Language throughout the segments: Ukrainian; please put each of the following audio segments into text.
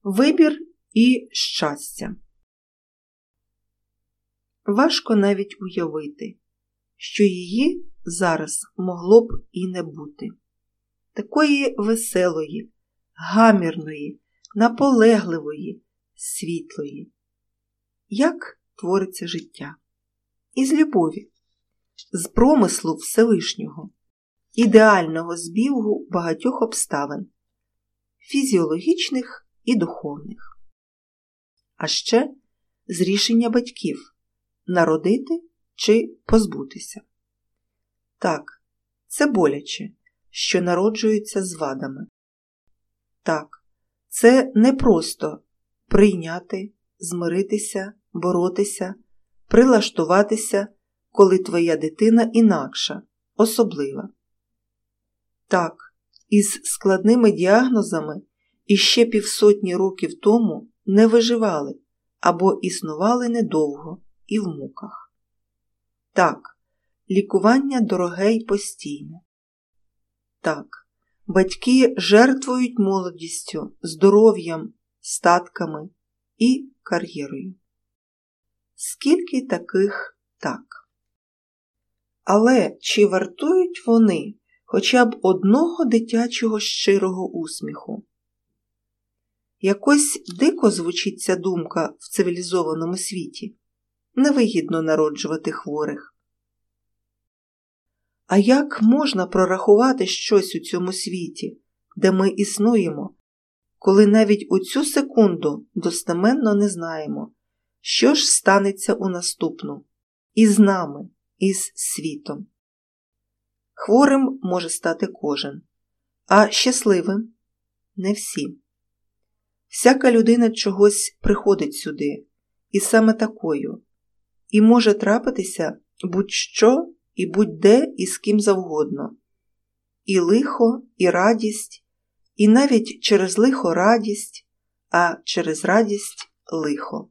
Вибір і щастя. Важко навіть уявити, що її зараз могло б і не бути. Такої веселої, гамірної, наполегливої, світлої. Як твориться життя? Із любові, з промислу Всевишнього, ідеального збігу багатьох обставин, фізіологічних і духовних. А ще з рішення батьків – народити чи позбутися. Так, це боляче, що народжуються з вадами. Так, це не просто прийняти, змиритися, боротися, прилаштуватися, коли твоя дитина інакша, особлива. Так, із складними діагнозами іще півсотні років тому не виживали або існували недовго і в муках. Так, лікування дороге й постійне. Так, батьки жертвують молодістю, здоров'ям, статками і кар'єрою. Скільки таких так? Але чи вартують вони хоча б одного дитячого щирого усміху? Якось дико звучить ця думка в цивілізованому світі. Невигідно народжувати хворих. А як можна прорахувати щось у цьому світі, де ми існуємо, коли навіть у цю секунду достеменно не знаємо, що ж станеться у наступну, із нами, із світом? Хворим може стати кожен, а щасливим – не всі. Всяка людина чогось приходить сюди, і саме такою, і може трапитися будь-що і будь-де і з ким завгодно. І лихо, і радість, і навіть через лихо радість, а через радість лихо.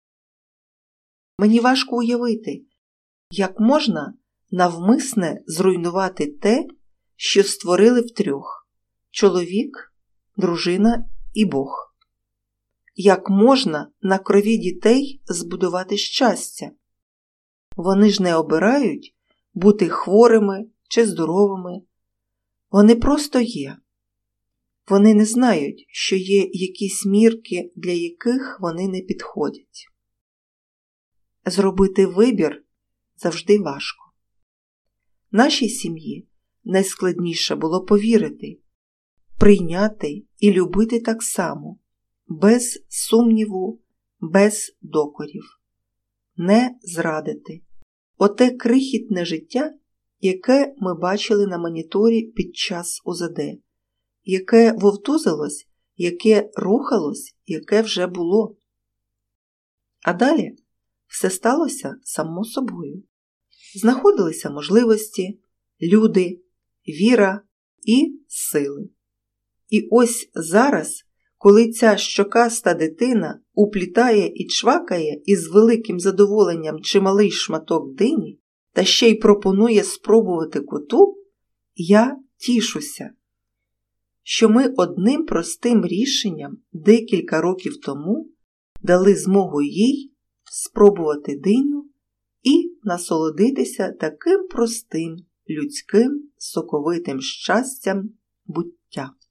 Мені важко уявити, як можна навмисне зруйнувати те, що створили втрьох – чоловік, дружина і Бог. Як можна на крові дітей збудувати щастя? Вони ж не обирають бути хворими чи здоровими. Вони просто є. Вони не знають, що є якісь мірки, для яких вони не підходять. Зробити вибір завжди важко. Нашій сім'ї найскладніше було повірити, прийняти і любити так само, без сумніву, без докорів. Не зрадити. Оте крихітне життя, яке ми бачили на моніторі під час УЗД, яке вовтузилось, яке рухалось, яке вже було. А далі все сталося само собою. Знаходилися можливості, люди, віра і сили. І ось зараз, коли ця щокаста дитина уплітає і чвакає із великим задоволенням чималий шматок дині та ще й пропонує спробувати коту, я тішуся, що ми одним простим рішенням декілька років тому дали змогу їй спробувати диню і насолодитися таким простим, людським, соковитим щастям буття.